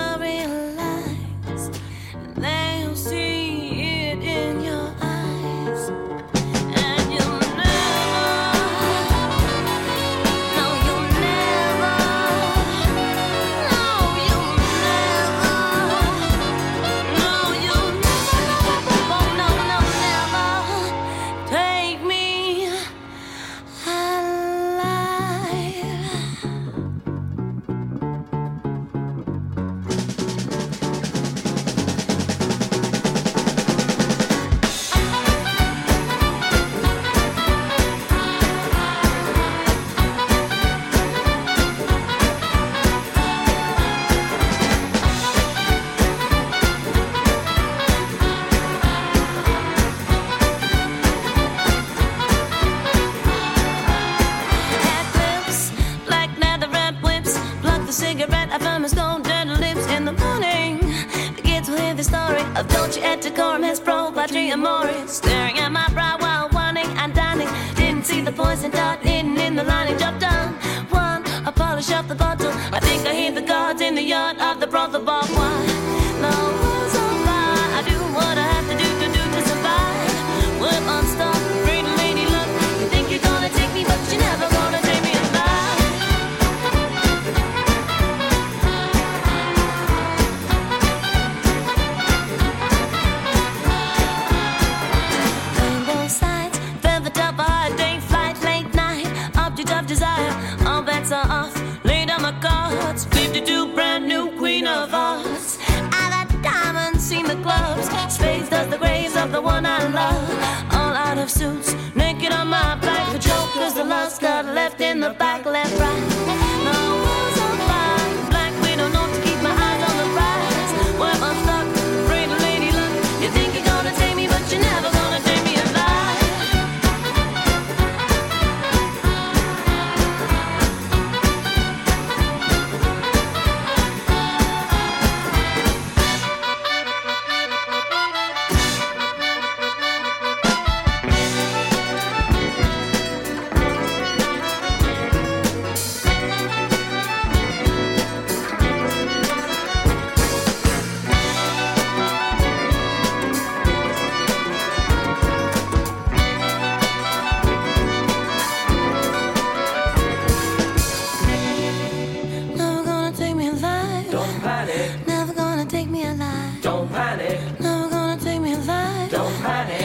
realize, and then you'll see it in your eyes, and you'll never, no, you'll never, no, you'll never, no, you'll never, oh, no, never take me alive. Eclipse, black leather wrap whips, plug the cigarette out from his cold dead lips. In the morning, the kids will hear the story of Dolce et decorum, his pro patria amore. Staring at my brow while whining and dining. Didn't see the poison dart hidden in the lining. Dropped down one, I polish off the bottle. I think I hear the guards in the yard of the brothel bar. Why? No one's on fire. I do what I have to do to survive. Work on stop, pretty lady, look. You think you're gonna take me, but you're never gonna take me alive. Rainbow sights, velvet up a hard day, flight, late night, object of desire. All bets are off, laid on my cards. 52 brand new queen of hearts. I got diamonds, seen the clubs. Spades does the graves of the one I love. All out of suits, naked on my back. The jokers, the lust got left in the back, left, right. No one's on fire. Black widow, known to keep my eyes on the prize. Where I'm stuck, pretty lady, look. You think you're gonna take me, but you're never gonna take me alive. Never gonna take me alive. Don't panic, Never gonna take me alive. don't panic, Never gonna take me alive. don't panic.